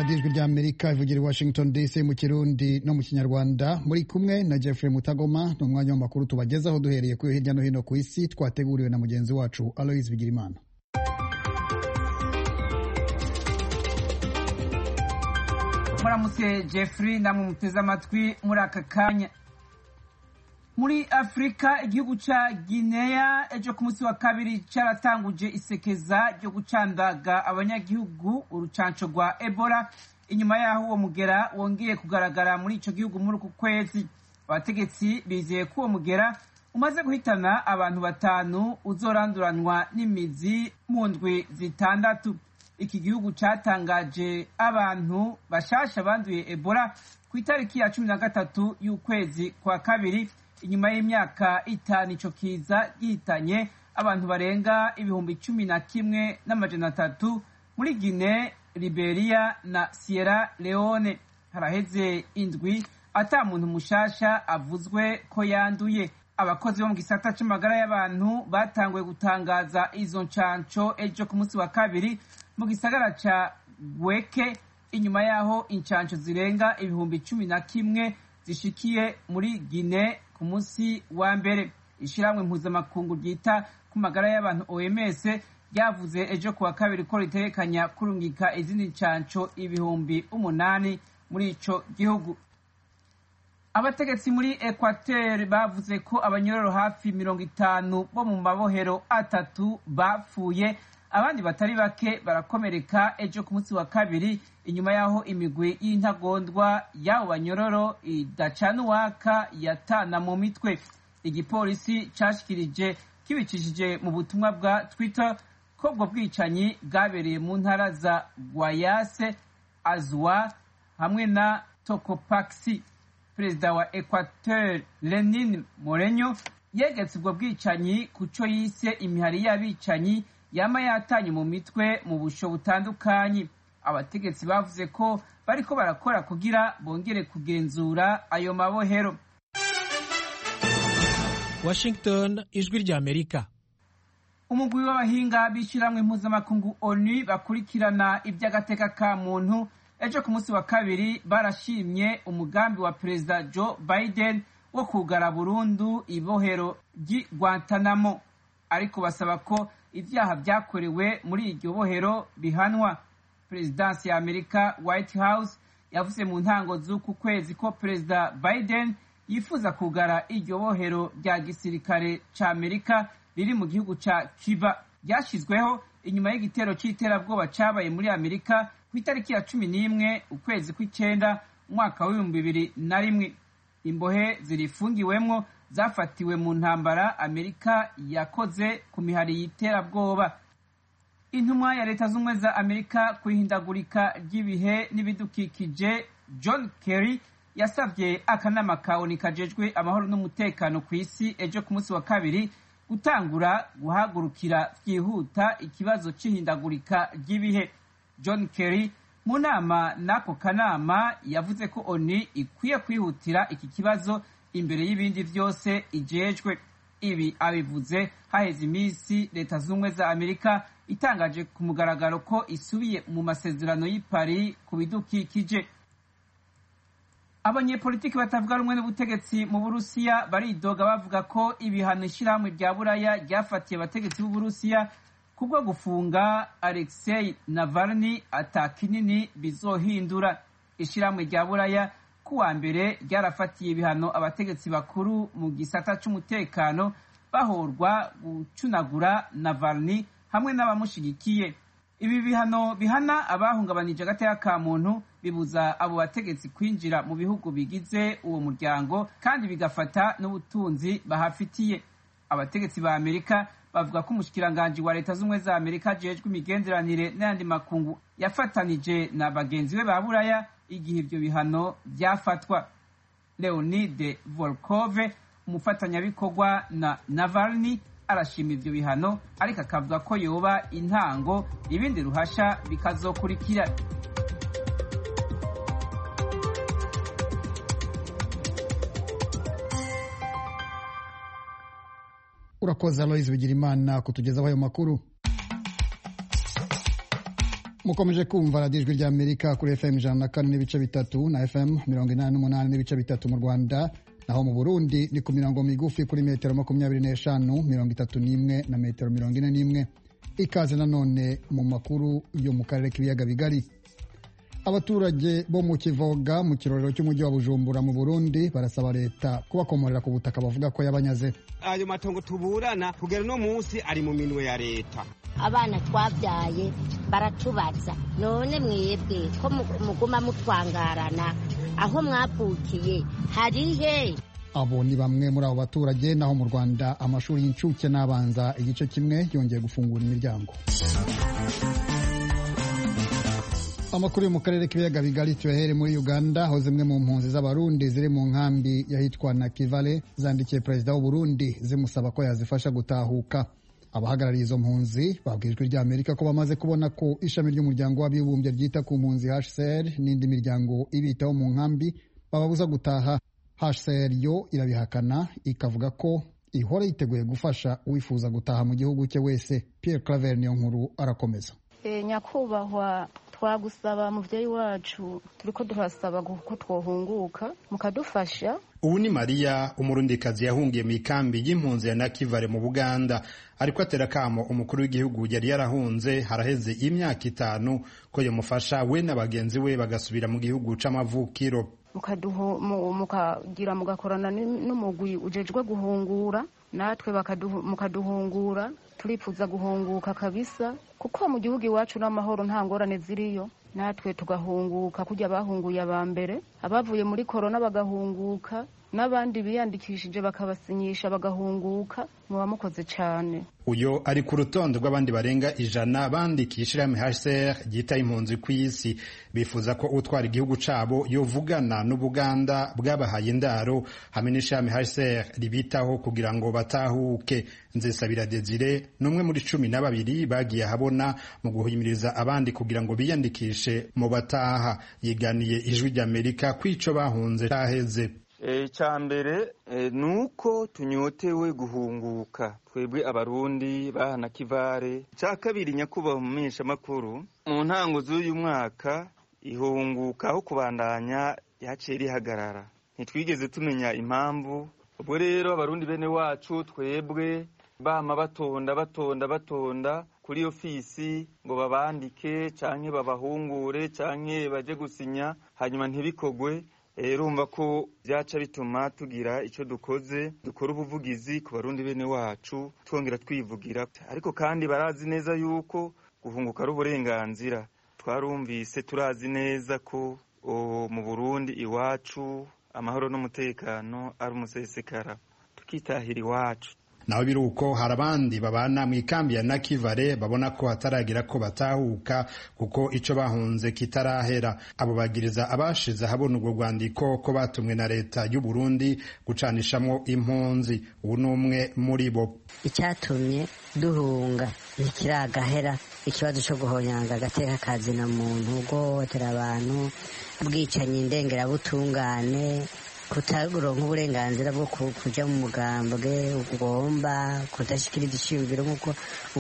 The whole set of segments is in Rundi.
radiyo ijwi ry'amerika ivugira i washington dc mu kirundi no mu kinyarwanda. muri kumwe na Jeffrey Mutagoma. ni umwanya w'amakuru tubagezaho duhereye kuri hirya no hino ku isi twateguriwe na mugenzi wacu Aloys Bigirimana. muramutse Jeffrey, namwe muteze amatwi muri aka kanya. Muri Afrika, igihugu ca Guinea ejo ku munsi wa kabiri caratanguje isekeza ryo gucandaga abanyagihugu urucanco rwa Ebola, inyuma yaho uwo mugera wongeye kugaragara muri ico gihugu muri uku kwezi. Abategetsi bizeye ko uwo mugera umaze guhitana abantu 5 uzoranduranwa n'imizi mu ndwi zitandatu. Iki gihugu catangaje abantu bashasha banduye Ebola ku itariki ya 13 y'ukwezi kwa kabiri, inyuma y'imyaka 5 ico kiza gihitanye abantu barenga 11,300 muri Guinea, Liberia na Sierra Leone. Haraheze indwi ata muntu mushasha avuzwe ko yanduye. Abakozi bo mu gisata c'amagara y'abantu batanguye gutangaza izo ncanco ejo ku munsi wa kabiri mu gisagara ca Gweke, inyuma yaho incanco zirenga 11,000 zishikiye muri Guinea ku munsi wa mbere. Ishiramwe mpuzamakungu ryita ku magara y'abantu OMS ryavuze ejo kuwa kabiri ko ritekanya kurungika izindi ncanco 8,000 muri ico gihugu. Abategetsi muri Equateur bavuze ko abanyororo hafi 50 bo mu mabohero 3 bapfuye, abandi batari bake barakomereka ejo ku munsi wa kabiri, inyuma yaho imigwi y'intagondwa y'abo banyororo idacana uwaka yatana mu mitwe. Igipolisi cashikirije kibicishije mu butumwa bwa Twitter ko ubwo bwicanyi bwabereye mu ntara za Guayas, Azua hamwe na Tocopaxi. Perezida wa Equateur Lenin Moreno yegetse ubwo bwicanyi kuco yise imihari y'abicanyi yama yatanye mu mitwe mu busho butandukanye. Abategetsi bavuze ko bariko barakora kugira bongere kugenzura ayo mabohero. Washington, ijwi ry'Amerika. Umugwi w'abahinga bishiramwe mpuzamakungu ONU bakurikirana iby'agateka ka muntu ejo ku munsi wa kabiri barashimye umugambi wa Perezida Joe Biden wo kugara burundu ibohero ry'i Guantanamo, ariko basaba ko ivyaha vyakorewe muri iryo bohero bihanwa. Perezidansi ya Amerika White House yavuze mu ntango z'uku kwezi ko Perezida Biden yifuza kugara iryo bohero rya gisirikare ca Amerika riri mu gihugu ca Cuba, ryashizweho inyuma y'igitero c'iterabwoba cabaye muri Amerika ku itariki ya 11 ukwezi kw'icenda umwaka wa 2001. Imbohe zirifungiwemwo zafatiwe mu ntambara Amerika yakoze ku mihari y'iterabwoba. Intumwa ya Leta z'Ubumwe za Amerika ku ihindagurika ry'ibihe n'ibidukikije John Kerry yasavye akanama ka ONU kajejwe amahoro n'umutekano ku isi ejo ku munsi wa kabiri gutangura guhagurukira vyihuta ikibazo c'ihindagurika ry'ibihe. John Kerry mu nama n'ako kanama yavuze ko ONU ikwiye kwihutira iki kibazo imbere y'ibindi vyose ijejwe. Ibi abivuze haheze imisi Leta z'Ubumwe za Amerika itangaje ku mugaragaro ko isubiye mu masezerano y'i Paris ku bidukikije. Abanyepolitiki batavuga rumwe n'ubutegetsi mu Burusiya baridoga bavuga ko ibihano ishirahamwe rya Buraya ryafatiye abategetsi b'Uburusiya kubwo gufunga Alexei Navalny atakinini bizohindura. Ishirahamwe rya Buraya kuwa mbere ryarafatiye ibihano abategetsi bakuru mu gisata c'umutekano bahorwa gucunagura Navalny hamwe n'abamushigikiye. Ibi bihano bihana abahungabanije agateka ka muntu, bibuza abo bategetsi kwinjira mu bihugu bigize uwo muryango kandi bigafata n'ubutunzi bahafitiye. Abategetsi ba Amerika bavuga ko umushikiranganji wa Leta z'Ubumwe za Amerika ajejwe imigenderanire n'ayandi makungu yafatanije na bagenzi be ba Buraya igihe ivyo bihano vyafatwa. Leonid Volkov, umufatanyabikorwa na Navalny, arashima ivyo bihano, ariko akavuga ko yoba intango ibindi ruhasha bikazokurikira. Urakoze Aloys Bigirimana kutugezaho ayo makuru. mukomeje kumva radiyo ijwi ry'Amerika kuri FM 104.3 na FM 88.3 mu Rwanda, naho mu Burundi ni ku mirongo migufi kuri metero 25, 31 na metero 41. Ikaze nanone mu makuru yo mu karere k'ibiyaga bigari. Abaturage bo mu Kivoga mu kirorero cy'umujyi wa Bujumbura mu Burundi barasaba leta kubakomorera ku butaka bavuga ko yabanyaze. Ayo matongo tuburana kugera no munsi ari mu minwe ya leta. Abana twabyaye baratubaza, none mwebwe ko muguma mutwangarana aho mwavukiye harihe? Abo ni bamwe muri abo baturage. Naho mu Rwanda amashuri y'incuke n'abanza igice kimwe yongeye gufungura imiryango. Amakuru yo mu karere k'ibiyaga bigari tuyahere muri Uganda, aho zimwe mu mpunzi z'abarundi ziri mu nkambi yahitwa Nakivale zandikiye perezida w'u Burundi zimusaba ko yazifasha gutahuka. Abahagarariye izo mpunzi babwiye ijwi ry'Amerika ko bamaze kubona ko ishami ry'umuryango w'abibumbye ryita ku mpunzi HCR n'indi miryango ibitaho mu nkambi bababuza gutaha. HCR yo irabihakana ikavuga ko ihora yiteguye gufasha uwifuza gutaha mu gihugu cye wese. Pierre Claver niyo nkuru arakomeza. Nyakubahwa, twagusaba muvyeyi wacu, turiko turasaba ko twohunguka mukadufasha. Ubu ni Maria, umurundikazi yahungiye mu ikambi y'impunzi ya Nakivale mu Buganda, ariko atera kamo umukuru w'igihugu yari yarahunze haraheze imyaka 5 ko yamufasha we n'abagenzi we bagasubira mu gihugu c'amavukiro. Mukagira mugakorana n'umugwi ujejwe guhungura, natwe mukaduhungura. Turifuza guhunguka kabisa kuko mu gihugu iwacu n'amahoro nta ngorane ziriyo, natwe tugahunguka kujya bahunguye abambere, abavuye muri corona bagahunguka, n'abandi biyandikishije bakabasinyisha bagahunguka. Muba mukoze cyane. Uyo ari ku rutonde rw'abandi barenga 100 bandikishira HCR ryita impunzi ku isi, bifuza ko utwara igihugu cabo yovugana n'Ubuganda bwabahaye indaro hamwe n'ishami HCR ribitaho kugira ngo batahuke. Nzesabira Desire numwe muri 12 bagiye habona mu guhimiriza abandi kugira ngo biyandikishe mu bataha. Yiganiye ijwi ry'Amerika kwico bahunze taheze. Icyambere nuko tunyotewe guhunguka twebwe abarundi ba Nakivale. Cyakabiri nyakubahwa mu menyesha makuru, mu ntango z'uyu mwaka ihunguka aho kubandanya yaciye rihagarara, ntitwigeze tumenya impamvu. Ubwo rero abarundi bene wacu twebwe bama batonda kuri ofisi ngo babandike canke babahungure canke baje gusinya hanyuma ntibikogwe. Urumva ko byaca bituma tugira icyo dukoze, dukora ubuvugizi ku barundi bene wacu twongera twivugira. Ariko kandi barazi neza yuko guhunguka ari uburenganzira. Twarumvise turazi neza ko mu Burundi iwacu amahoro n'umutekano ari umusesekara, tukitahira iwacu. Naho biruko hari abandi babana mu ikambi ya Nakivale babona ko hataragira ko batahuka kuko ico bahunze kitarahera. Abo bagiriza abashize habona ubwo rwandiko ko batumwe na leta y'u Burundi gucanishamo impunzi. Ubu numwe muri bo. Icyatumye duhunga nikiragahera, ikibazo cyo guhonyanga agateka kazi na muntu, guhohotera abantu, ubwicanyi ndengera butungane, kutaronka uburenganzira bwo kuja mu mugambwe ugomba, kudashikiriza ishingiro nk'uko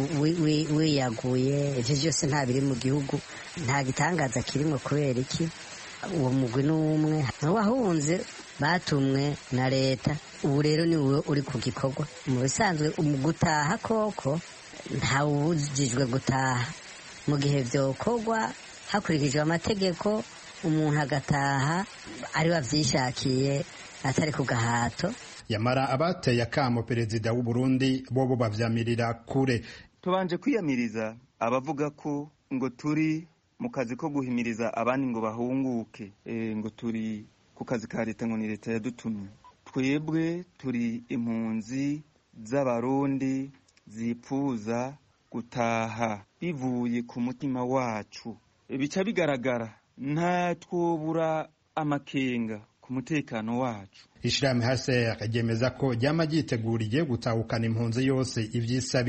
wiyaguye. Ivyo vyose nta biri mu gihugu, nta gitangaza kirimo. Kubera iki? Uwo mugwi n'umwe wahunze batumwe na leta. Ubu rero ni wowe uri ku gikorwa. Mu bisanzwe gutaha koko ntawubujijwe gutaha, mu gihe vyokorwa hakurikijwe amategeko, umuntu agataha ari wavyishakiye atari ku gahato. Yamara abateye akamo perezida w'u Burundi bobo bavyamirira kure. Tubanje kwiyamiriza abavuga ko ngo turi mu kazi ko guhimiriza abandi ngo bahunguke, ngo turi ku kazi ka leta, ngo ni leta yadutumye. Twebwe turi impunzi z'abarundi zipfuza gutaha bivuye ku mutima wacu. Bica bigaragara nta twobura amakenga ku mutekano wacu. Ishirahamwe HCR ryemeza ko ryama ryiteguriye gutahukana impunzi yose ivyisabiye.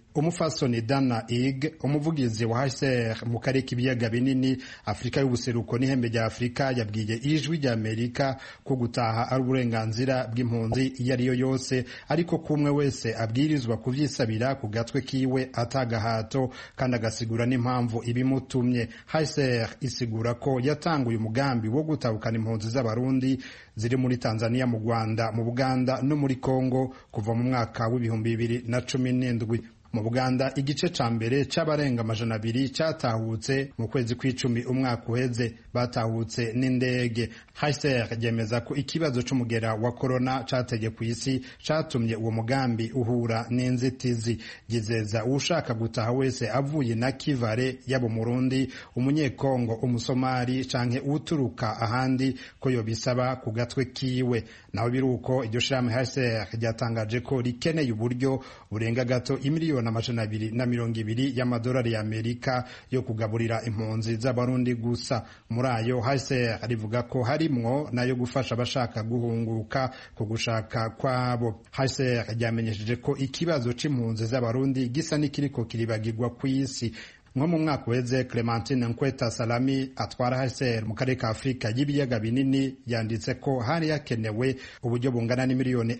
umufasoni Dana Ig, umuvugizi wa HCR mu karere k'ibiyaga binini Afurika y'ubuseruko n'ihembe rya Afurika, yabwiye Ijwi rya Amerika ko gutaha ari uburenganzira bw'impunzi iyo ariyo yose, ariko kumwe wese abwirizwa kuvyisabira ku gatwe kiwe atagahato, kandi agasigura n'impamvu ibimutumye. HCR isigura ko yatanguye umugambi wo gutahukana impunzi z'abarundi ziri muri Tanzania, mu Rwanda, mu Buganda no muri Kongo kuva mu mwaka w'ibihumbi 2017. Mu Buganda igice ca mbere c'abarenga 200 catahutse mu kwezi kw'icumi umwaka uheze, batahutse n'indege. HCR ryemeza ko ikibazo c'umugera wa corona cateye ku isi catumye uwo mugambi uhura n'inzitizi. Gizeza ushaka gutaha wese avuye na Kivale, yaba Umurundi, Umunyekongo, Umusomali canke uturuka ahandi ko yobisaba ku gatwe kiwe. Naho biruko iryo shirahamwe HCR ryatangaje ko rikeneye uburyo burenga gato imiliyoni 220 y'amadolari y'Amerika yo kugaburira impunzi z'abarundi gusa. Muri ayo HCR rivuga ko harimwo nayo gufasha abashaka guhunguka ku gushaka kwabo. HCR ryamenyesheje ko ikibazo c'impunzi z'abarundi gisa n'ikiriko kiribagirwa kw'isi. Nko mu mwaka uheze, Clementine Nkweta Salami atwara HCR mu karere ka Afurika y'ibiyaga binini yanditse ko hari yakenewe uburyo bungana n'imiliyoni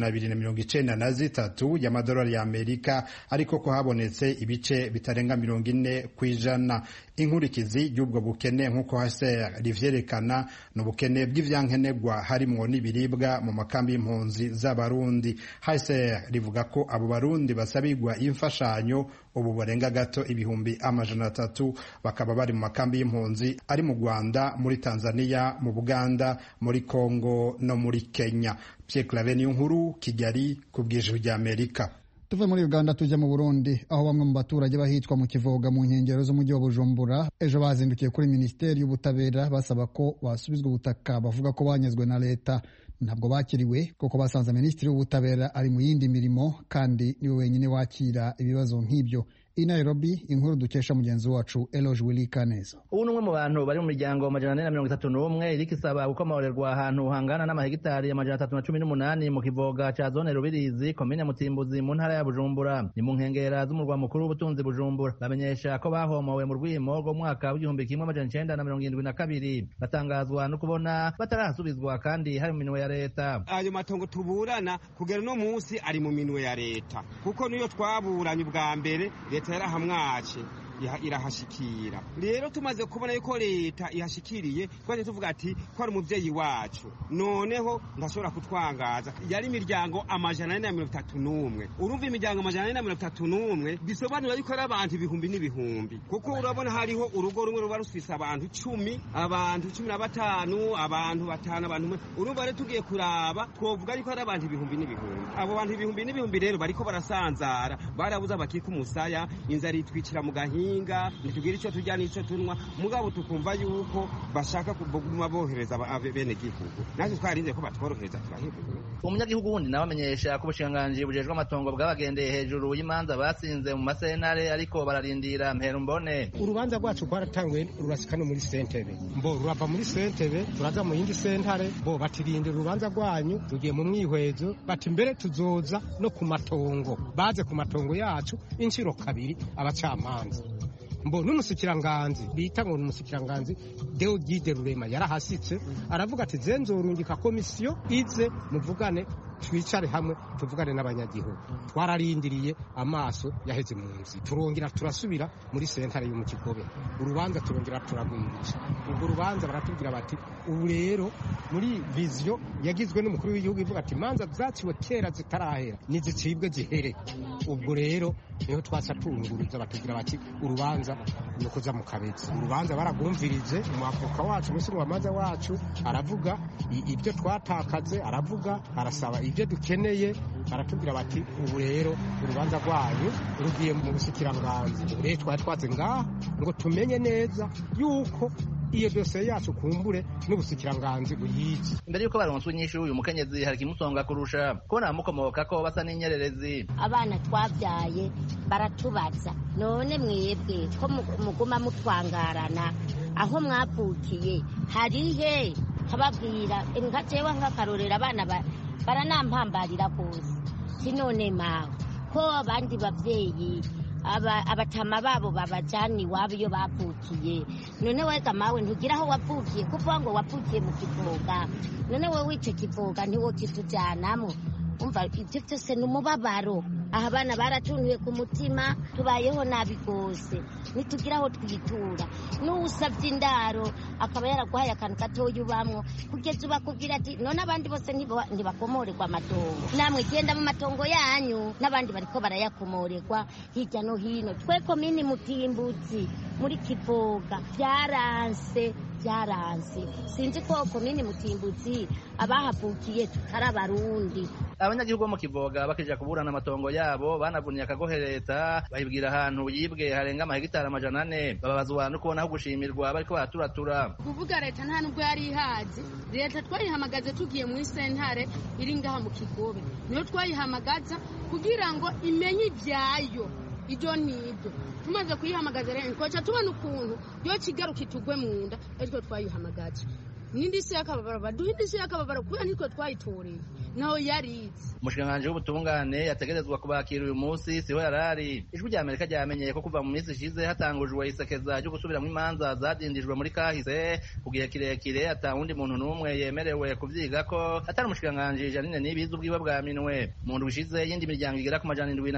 293 y'amadolari y'Amerika, ariko ko habonetse ibice bitarenga 40%. Inkurikizi y'ubwo bukene nk'uko HCR rivyerekana n'ubukene bw'ivyankenerwa harimwo n'ibiribwa mu makambi y'impunzi z'abarundi. HCR rivuga ko abo barundi basabirwa imfashanyo ubu barenga gato ibihumbi 300, bakaba bari mu makambi y'impunzi ari mu Rwanda, muri Tanzania, mu Buganda, muri Kongo no muri Kenya. Pierre Claver Niyonkuru, Kigali, ku bw'Ijwi rya Amerika. Tuve muri Uganda tujya mu Burundi, aho bamwe mu baturage bahitwa mu Kivoga mu nkengero z'umujyi wa Bujumbura ejo bazindukiye kuri Minisiteri y'Ubutabera basaba ko basubizwa ubutaka bavuga ko banyazwe na leta. Ntabwo bakiriwe kuko basanze Minisitiri w'Ubutabera ari mu yindi mirimo kandi niwe wenyine wakira ibibazo nk'ibyo. I Nairobi, inkuru dukesha mugenzi wacu Eloge Willy Kaneza. Ubu numwe mu bantu bari mu miryango 431 iriko isaba gukomorerwa ahantu hangana n'amahegitari ya 318 mu Kivoga ca zone Rubirizi, komine Mutimbuzi, mu ntara ya Bujumbura, ni mu nkengera z'umurwa mukuru w'ubutunzi Bujumbura. Bamenyesha ko bahomowe mu rwimo rwo mwaka w'1972, batangazwa no kubona batarahasubizwa kandi hari mu minwe ya leta. Ayo matongo tuburana kugera no munsi ari mu minwe ya leta, kuko niyo twaburanye ubwa mbere leta yarahamwace irahashikira. Rero tumaze kubona yuko leta ihashikiriye, twaje tuvuga ati ko ari umuvyeyi wacu, noneho ndashobora kutwangaza. Yari imiryango 431. Urumva imiryango 431 bisobanura yuko ari abantu ibihumbi n'ibihumbi, kuko urabona hariho urugo rumwe ruba rusisa abantu 10, abantu 15, abantu 5, abantu. Urumva rero tugiye kuraba twovuga yuko ari abantu ibihumbi n'ibihumbi. Abo bantu ibihumbi n'ibihumbi rero bariko barasanzara, barabuza bakika umusaya, inzara itwicira mu gahinga, ntitugira icyo turya n'icyo tunywa, mugabo tukumva yuko bashaka kuguma bohereza bene gihugu. Natwe twarinze ko batworohereza turahibuye. Umunyagihugu wundi nawe amenyesha ko ubushikiranganji bujejwe amatongo bwabagendeye hejuru y'imanza basinze mu masenare, ariko bararindira mpera mbone. Urubanza rwacu rwaratanguye rurasikana muri sentebe, rurava muri sentebe turaza mu yindi sentare, batirindira urubanza rwanyu, tugiye mu mwihwezo, bati mbere tuzoza no ku matongo, baze ku matongo yacu inshiro kabiri abacamanza. N'umusikiranganzi bita ngo n'umusikiranganzi Deogide Rurema yarahasitse aravuga ati zenzorungika komisiyo ize muvugane, twicare hamwe tuvugane n'abanyagihugu. Twararindiriye, amaso yaheze mu nzi, turongera turasubira muri sentare yo mu Kigobe, urubanza turongera turagwirisha. Ubwo rubanza baratubwira bati ubu rero muri vision yagizwe n'umukuru w'igihugu ivuga ati imanza zaciwe kera zitarahera nizicibwe zihere. Ubwo rero niho twasa tunguruza, batubwira bati urubanza no kuza mu Kabezi. Urubanza baragumvirije, umwavoka wacu umushinjwamanza wacu aravuga ibyo twatakaze, aravuga arasaba ibyo dukeneye, baratubwira bati ubu rero urubanza rwanyu rugiye mu busikiranganzi. Rero twari twaze ngaha ngo tumenye neza yuko iyo dosiye yacu kumbure n'ubusikiranganzi buyizi. Mbere yuko baronswa inyishu uyu mukenyezi hari kimusonga kurusha kubona amukomoka ko basa n'inyererezi. Abana twabyaye baratubaza, none mwebwe ko muguma mutwangarana aho mwavukiye harihe? Kababwira nka jewe nk'akarorera abana baranampambarira kose, sinone mawe ko abandi bavyeyi abatama babo babajana iwabo iyo bavukiye. None wega mawe ntugira aho wavukiye kuvuga ngo wavukiye mu Kivoga, none wowe ico Kivoga ntiwo kitujyanamo. Umva ivyo vyose ni umubabaro. Aha abana baratuntuye ku mutima, tubayeho nabi rwose, nitugira aho twitura. N'usavye indaro akaba yaragwaye akantu gatoya ubamwo, kugeza ubakubwira ati none abandi bose ntibakomorerwa amatongo, namwe genda mu matongo yanyu. N'abandi bariko barayakomorerwa hirya no hino. Twe komini Mutimbuzi muri Kivoga byaranse. Sinzi ko komini Mutimbuzi abahavukiye tutari abarundi. Abanyagihugu bo mu Kivoga bakija kuburana amatongo yabo banavuniye akagohe leta, bahibwira ahantu yibwe harenga amahegitari 400. Bababazwa no kubona aho gushimirwa bariko baraturatura. Kuvuga leta nta nubwo yari ihazi. Leta twayihamagaze tugiye muri sentare iri ngaha mu Kigobe, niyo twayihamagaza kugira ngo imenye ibyayo ibyo nibyo. Tumaze kuyihamagaza rero twaca tubona ukuntu yo kigaruka itugwe mu nda, ariko twayihamagaje n'indisi y'akababaro baduhindisi y'akababaro kubera nitwe twayitoreye naho yarize. Umushikiranganji w'ubutungane yategerezwa kubakira uyu munsi siho yarari. Ijwi rya Amerika ryamenyeye ko kuva mu minsi ishize hatangujwe isekeza ryo gusubiramwo imanza zadindijwe muri kahise ku gihe kirekire, ata wundi muntu n'umwe yemerewe kuvyigako atari umushikiranganji Janine Nibizi ubwiwe bwa minwe. Mu ndwi ishize yindi miryango igera ku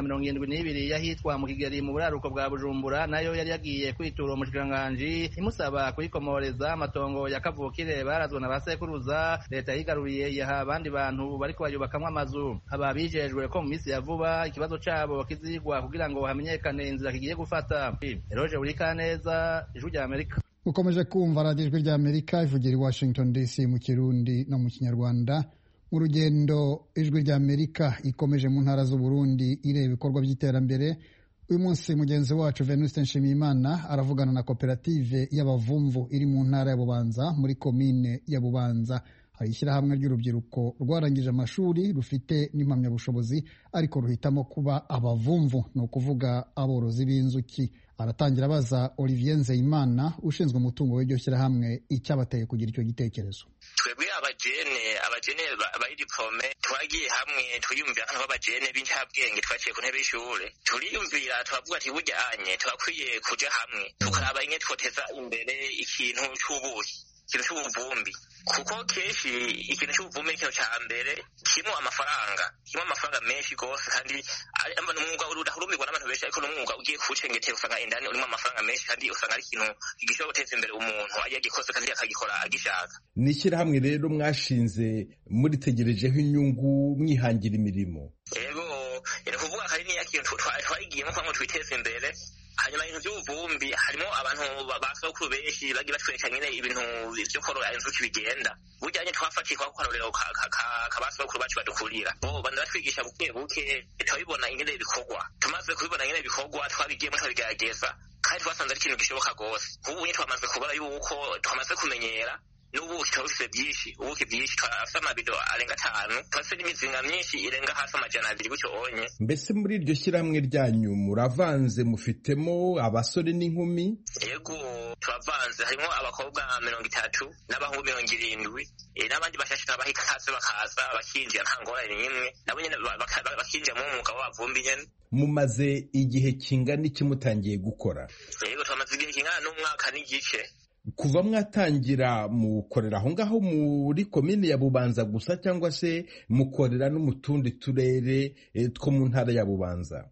772 yahitwa mu Kigeri mu buraruko bwa Bujumbura nayo yari yagiye kwitura umushikiranganji imusaba kuyikomoreza amatongo ya kavukire barazwa na basekuruza leta yigaruriye yaha abandi bantu bariko bayubakamwe amazu. Ababijejwe ko mu minsi ya vuba ikibazo cabo kizigwa kugira ngo hamenyekane inzira kigiye gufata. Roger Urikaneza, Ijwi rya Amerika. Ukomeje kumva Radio Ijwi rya Amerika ivugira i Washington DC mu Kirundi no mu Kinyarwanda. Mu rugendo Ijwi rya Amerika ikomeje mu ntara z'u Burundi ireba ibikorwa by'iterambere. Uyu munsi mugenzi wacu Venuste Nshimiyimana aravugana na koperative y'abavumvu iri mu ntara ya Bubanza muri komine ya Bubanza. Hari ishyirahamwe ry'urubyiruko rwarangije amashuri rufite n'impamyabushobozi ariko ruhitamo kuba abavumvu, ni ukuvuga aborozi b'inzuki. Aratangira abaza Olivier Nzeyimana ushinzwe umutungo w'iryo shyirahamwe icyabateye kugira icyo gitekerezo. Twebwe abajene bayidipome twagiye hamwe twiyumvira nk'abajene b'incabwenge twaciye ku ntebe y'ishure, turiyumvira turavuga ati bujyanye twakwiye kuja hamwe tukaraba ingene twoteza imbere ikintu c'ubuki, ikintu c'ubuvumbi, kuko kenshi ikintu c'ubuvumbi ni ikintu ca mbere kirimo amafaranga menshi gose, kandi n'umwuga udahurumbirwa n'abantu benshi, ariko n'umwuga ugiye kuwucengetera usanga indani urimo amafaranga menshi, kandi usanga ari ikintu gishobora guteza imbere umuntu iyo agikoze kandi akagikora agishaka. Ni ishyirahamwe rero mwashinze muritegerejeho inyungu mwihangira imirimo. Yego ni kuvuga ko ari niya kintu twayigiyemo kugira ngo twiteze imbere. Hanyuma ibintu by'ubuvumbi harimo abantu basokuru benshi bagiye batwereka nyine ibintu byo korora inzuki bigenda. Burya twafatiye kwa karorero kabasokuru bacu badukurira. Banda batwigisha buke buke twabibona ingene bikorwa. Tumaze kubibona ingene bikorwa twabigiyemo twabigerageza kandi twasanze ari ikintu gishoboka gose. Ubu twamaze kubara yuko twamaze kumenyera n'ubuki twafise ubuki bwinshi twafise amabido arenga 5, twafise n'imizinga myinshi irenga hasi 200 gutyo onye. Mbese muri iryo shyirahamwe ryanyu muravanze, mufitemo abasore n'inkumi? Yego turavanze, harimo abakobwa 30 n'abahungu 70, n'abandi bashashika bahika hasi bakaza bakinjira nta ngorane n'imwe, nabo nyene bakinjira mu mwuga w'abavumbi nyene. Mumaze igihe kingana iki mutangiye gukora? Yego twamaze igihe kingana n'umwaka n'igice. Kuva mwatangira mukorera aho ngaho muri komine ya Bubanza gusa cyangwa se mukorera no mu tundi turere two mu ntara ya Bubanza?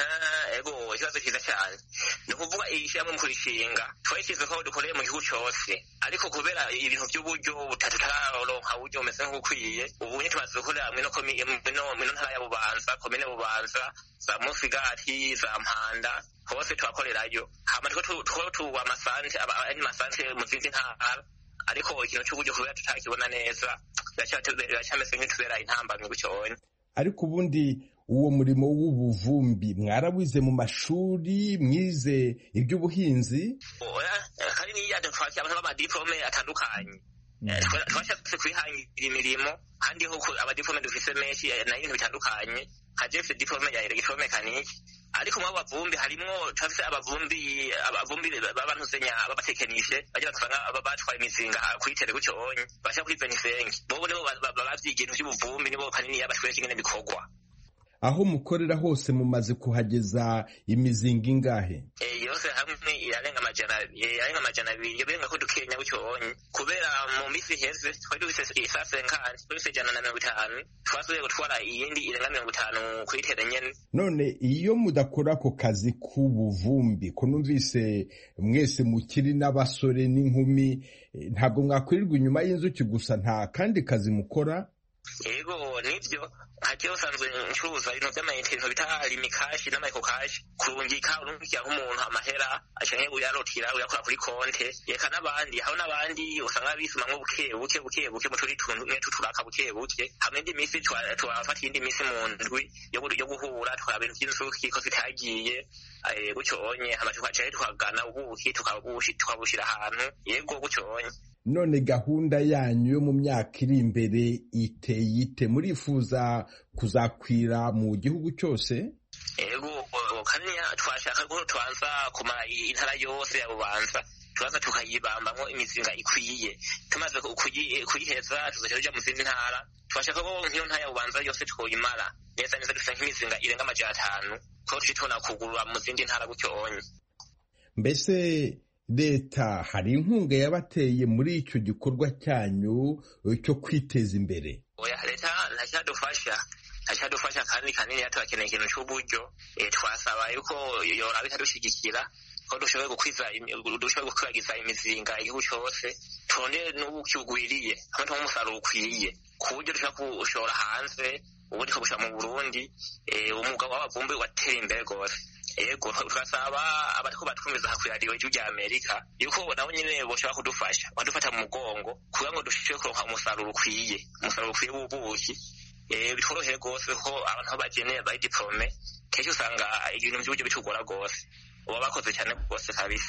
Ego ikibazo cyiza cyane. Ni kuvuga ishyirahamwe mu kurishinga twashyize ko dukoreye mu gihugu cyose, ariko kubera ibintu by'uburyo butararonka uburyo bumeze nk'ukwiye, ubu nyine tumaze gukorera mu ntara ya Bubanza, komine Bubanza, za Musigati, za Mpanda, hose twakorerayo. Hama tuba amasante mu zindi ntara, ariko ikintu cy'uburyo kubera tutakibona neza biracyameze nk'itubera intambamyi gucyone. Ariko ubundi uwo murimo w'ubuvumbi mwarawize mu mashuri, mwize iby'ubuhinzi? Kandi niya twakira abantu b'amadiplome atandukanye. Twashatse kwihangira imirimo, kandi ho abadiplome dufise menshi na ibintu bitandukanye. Haje mfite diplome ya electromekaniki, ariko mu bavumbi harimo twafise abavumbi babantuzenya babatekenishe baje batanga batwaye imizinga kuyitere gutyo onye basha kuri 25. Bobo nibo bavyiga ibintu by'ubuvumbi, nibo kanini yabashweke ingene bikorwa. aho mukorera hose mumaze kuhageza imizinga ingahe? Yose hamwe irarenga amajana abiri yobenga ko dukenya bucyonye kubera mu misi heze twari dufise isase nkani dufise 150 twasubiye gutwara iyindi irenga 50 kuyitera nyene. None iyo mudakora ako kazi k'ubuvumbi ko numvise mwese mukiri n'abasore n'inkumi ntabwo mwakwirirwa inyuma y'inzuki gusa nta kandi kazi mukora? Yego nivyo hati usanzwe ncuruza ibintu by'amayinite bita limikashi n'amayikokashi kurungika urungikira nk'umuntu amahera acanke uyarotira uyakora kuri konte yeka n'abandi aho n'abandi usanga bisuma nko buke mu turi tuntu turaka buke hamwe ndi misi twafata indi misi mu ndwi yo guhura tukaba ibintu by'inzuki ko zitagiye gucyonye amatukacari tukagana ubuki tukabushira ahantu yego gucyonye. None gahunda yanyu yo mu myaka iri imbere iteye ite? Murifuza kuzakwira mu gihugu cyose? Yego kandi twashaka ko twanza kumara intara yose ya Bubanza turaza tukayibambamo imizinga ikwiye tumaze kuyiheza tuzaje mu zindi ntara twashaka ko nk'iyo ntara ya Bubanza yose twoyimara neza dufite nk'imizinga irenga 500 ko tujitona kugurura mu zindi ntara gucyonye. Mbese leta hari inkunga yabateye muri icyo gikorwa cyanyu cyo kwiteza imbere? Oya, leta ntacyadufasha kandi kanini turakeneye ikintu cy'uburyo twasaba yuko yoraba itadushigikira ko dushoboye gukwizagiza imizinga igihugu cyose turonde n'ubuki bugwiriye hamwe n'umusaruro ukwiye ku buryo dushobora gushora hanze ubundi tukabushyira mu Burundi umwuga w'abavumbi ugatera imbere rwose. Yego turasaba abariko batwumviza ku radio y'Amerika yuko nabo nyene boshobora kudufasha badufata mu mugongo kugira ngo dushobore kuronka umusaruro ukwiye w'ubuki bitworoheye rwose ko abantu bageneye ba diplome kenshi usanga ibintu by'uburyo bitugora rwose uba bakoze cyane rwose kabisa.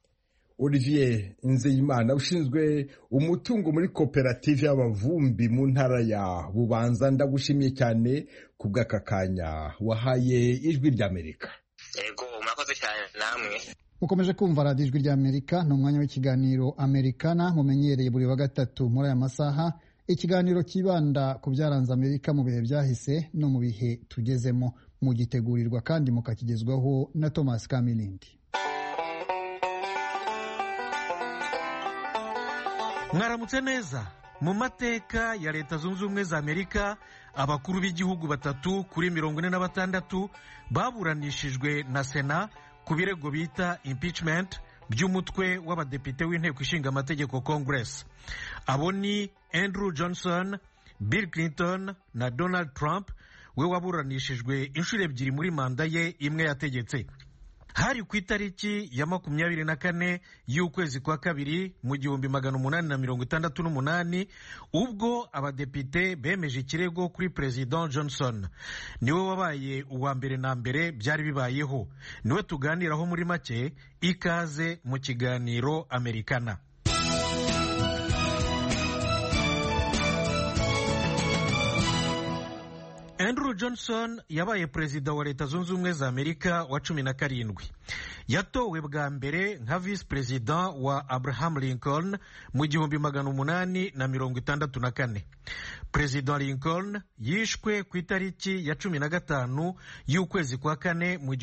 Olivier Nzeyimana ushinzwe umutungo muri koperative y'abavumbi mu ntara ya Bubanza ndagushimiye cyane ku bw'aka kanya wahaye Ijwi ry'Amerika. Yego murakoze cyane namwe. Mukomeje kumva radiyo Ijwi ry'Amerika ni umwanya w'ikiganiro Americana mumenyereye buri wa gatatu muri aya masaha, ikiganiro kibanda ku byaranze Amerika mu bihe byahise no mu bihe tugezemo, mugitegurirwa kandi mukakigezwaho na Thomas Kamilindi. Mwaramutse neza. Mu mateka ya Leta Zunze Ubumwe za Amerika abakuru b'igihugu 3 kuri 46 baburanishijwe na Sena ku birego bita impeachment by'umutwe w'abadepite w'inteko ishinga amategeko Congress. Abo ni Andrew Johnson, Bill Clinton na Donald Trump, we waburanishijwe inshuro 2 muri manda ye imwe yategetse. Hari ku itariki ya 24 y'ukwezi kwa kabiri mu 1868 ubwo abadepite bemeje ikirego kuri President Johnson. Niwe wabaye uwa mbere na mbere byari bibayeho. Niwe tuganiraho muri make, ikaze mu kiganiro Americana. Andrew Johnson yabaye perezida wa Leta Zunze Ubumwe za Amerika wa 17. Yatowe bwa mbere nka vice president wa Abraham Lincoln mu 1864. President Lincoln yishwe ku itariki ya 15 y'ukwezi kwa kane mu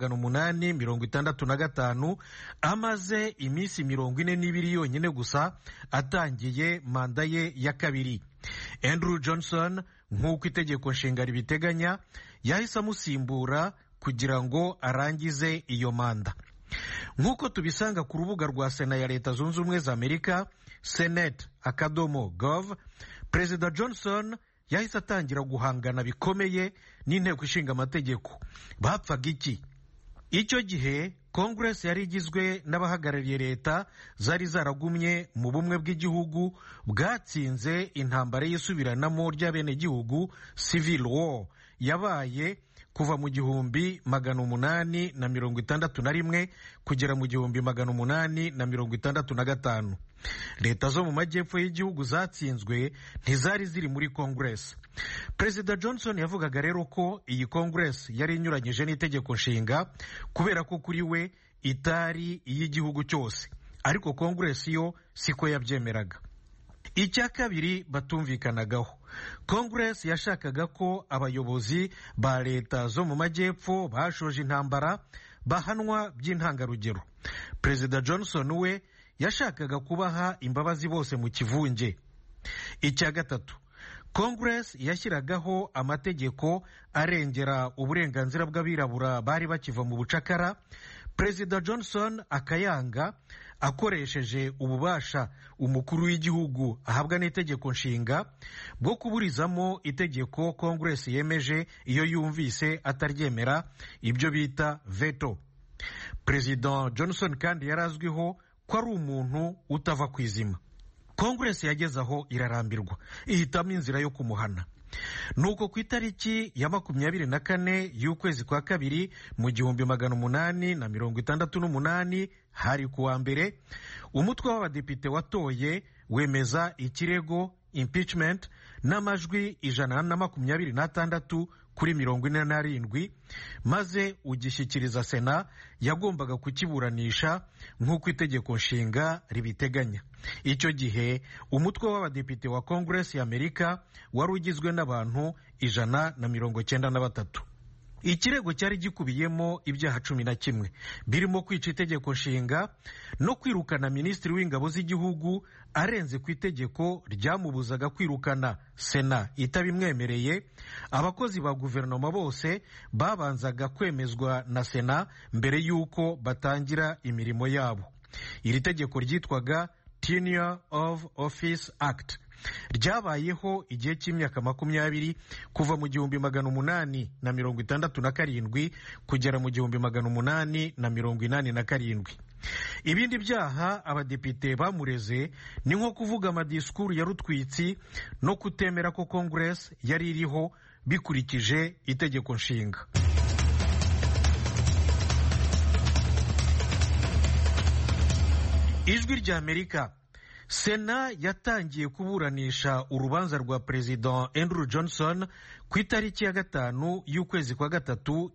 1865 amaze iminsi 42 yonyine gusa atangiye manda ye ya kabiri. Andrew Johnson nk'uko itegeko nshinga ribiteganya yahise amusimbura kugira ngo arangize iyo manda. Nk'uko tubisanga ku rubuga rwa Sena ya Leta Zunze Ubumwe za Amerika senate.gov, Perezida Johnson yahise atangira guhangana bikomeye n'inteko ishinga amategeko. Bapfaga iki? Icyo gihe Congress yari igizwe n'abahagarariye leta zari zaragumye mu bumwe bw'igihugu bwatsinze intambara y'isubiranamo ry'abenegihugu civil war yabaye kuva mu 1861 kugera mu 1865. Leta zo mu majyepfo y'igihugu zatsinzwe ntizari ziri muri Congress. Perezida Johnson yavugaga rero ko iyi Congress yari inyuranyije n'itegeko nshinga kubera ko kuri we itari iy'igihugu cyose, ariko Congress yo siko yabyemeraga. Icya kabiri batumvikanagaho Congress yashakaga ko abayobozi ba leta zo mu majyepfo bashoje intambara bahanwa by'intangarugero. Perezida Johnson we yashakaga kubaha imbabazi bose mu kivunge. Icya gatatu, Congress yashyiragaho amategeko arengera uburenganzira bw'abirabura bari bakiva mu bucakara. Perezida Johnson akayanga akoresheje ububasha umukuru w'igihugu ahabwa n'itegeko nshinga bwo kuburizamo itegeko Congress yemeje iyo yumvise ataryemera, ibyo bita veto. Perezida Johnson kandi yarazwiho ko ari umuntu utava ku izima. Congress yageze aho irarambirwa, ihitamo inzira yo kumuhana. Nuko ku itariki ya 24 y'ukwezi kwa kabiri mu 1868 hari kuwa mbere, umutwe w'abadepite watoye wemeza ikirego impeachment n'amajwi 126 kuri 47, maze ugishyikiriza Sena yagombaga kukiburanisha nk'uko itegeko nshinga ribiteganya. Icyo gihe umutwe w'abadepite wa Congress y'Amerika wari ugizwe n'abantu 193. Ikirego cyari gikubiyemo ibyaha 11 birimo kwica itegeko nshinga no kwirukana minisitiri w'ingabo z'igihugu arenze ku itegeko ryamubuzaga kwirukana Sena itabimwemereye. Abakozi ba guverinoma bose babanzaga kwemezwa na Sena mbere y'uko batangira imirimo yabo. Iri tegeko ryitwaga Tenure of Office Act ryabayeho igihe cy'imyaka 20 kuva mu 1867 kugera mu 1887. Ibindi byaha abadepite bamureze ni nko kuvuga amadisikuru ya rutwitsi no kutemera ko Congress yari iriho bikurikije itegeko nshinga. Ijwi rya Amerika. Sena yatangiye kuburanisha urubanza rwa Perezida Andrew Johnson ku itariki ya 5 y'ukwezi kwa gatatu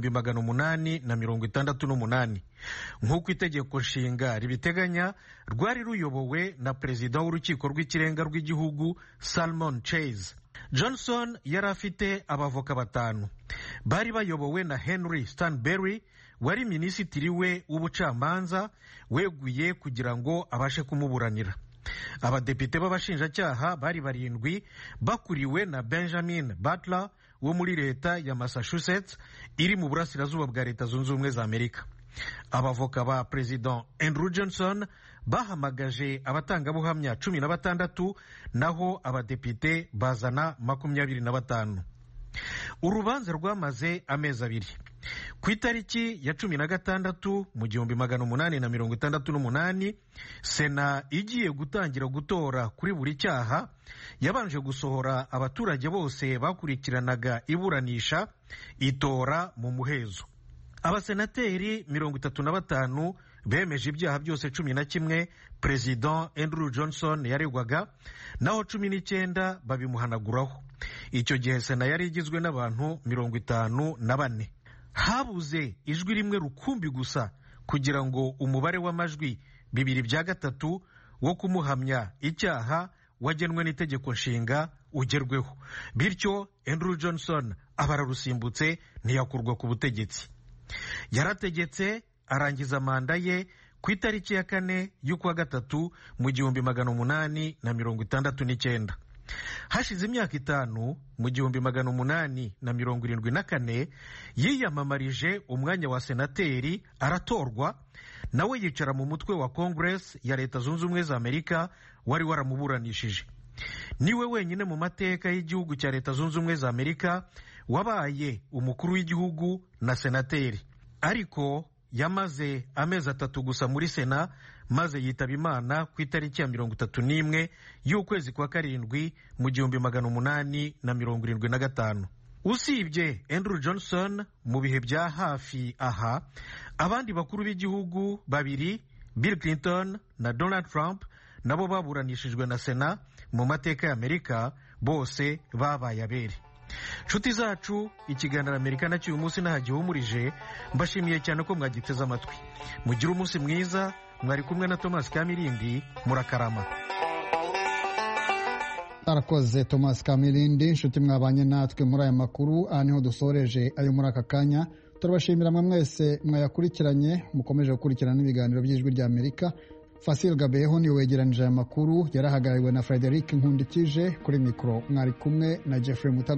1868. Nk'uko itegeko nshinga ribiteganya, rwari ruyobowe na Perezida w'urukiko rw'ikirenga rw'igihugu Salmon Chase. Johnson yari afite abavoka 5. Bari bayobowe na Henry Stanberry wari minisitiri we w'ubucamanza weguye kugira ngo abashe kumuburanira. Abadepite b'abashinjacyaha bari 7 bakuriwe na Benjamin Butler wo muri leta ya Massachusetts iri mu burasirazuba bwa Leta Zunze Ubumwe za Amerika. Abavoka ba President Andrew Johnson bahamagaje abatangabuhamya 16 naho abadepite bazana 25. Urubanza rwamaze amezi 2. Ku itariki ya 16 mu 1868, Sena igiye gutangira gutora kuri buri cyaha yabanje gusohora abaturage bose bakurikiranaga iburanisha itora mu muhezo. Abasenateri 35 bemeje ibyaha byose 11 President Andrew Johnson yaregwaga, naho 19 babimuhanaguraho. Icyo gihe Sena yari igizwe n'abantu 54. Habuze ijwi rimwe rukumbi gusa kugira ngo umubare w'amajwi 2/3 wo kumuhamya icyaha wagenwe n'itegeko nshinga ugerweho. Bityo Andrew Johnson abararusimbutse ntiyakurwa ku butegetsi. Yarategetse arangiza manda ye ku itariki ya 4 y'ukwa gatatu mu 1869. Hashize imyaka 5 mu 1874 yiyamamarije umwanya wa senateri aratorwa, nawe yicara mu mutwe wa Congress ya Leta Zunze Ubumwe za Amerika wari waramuburanishije. Niwe wenyine mu mateka y'igihugu cya Leta Zunze Ubumwe za Amerika wabaye umukuru w'igihugu na senateri. Ariko yamaze amezi 3 gusa muri Sena maze yitaba Imana ku itariki ya 31 y'ukwezi kwa karindwi mu 1875. Usibye Andrew Johnson mu bihe bya hafi aha, abandi bakuru b'igihugu 2, Bill Clinton na Donald Trump, nabo baburanishijwe na Sena mu mateka ya Amerika, bose babaye abere. Nshuti zacu, ikiganiro Amerika na cy'uyu munsi nahagihumurije. Mbashimiye cyane ko mwagiteze amatwi. Mugire umunsi mwiza. Mwari kumwe na Thomas Kamirindi. Murakarama. arakoze Thomas Kamirindi. Inshuti mwabanye natwe muri aya makuru, aha niho dusoreje ayo muri aka kanya. Turabashimira mwe mwese mwayakurikiranye, mukomeje gukurikirana ibiganiro by'Ijwi ry'Amerika. Fasil Gabeho niwe wegeranije aya makuru, yarahagarariwe na Frederic Nkundikije. Kuri mikoro mwari kumwe na Jeffrey Mutago.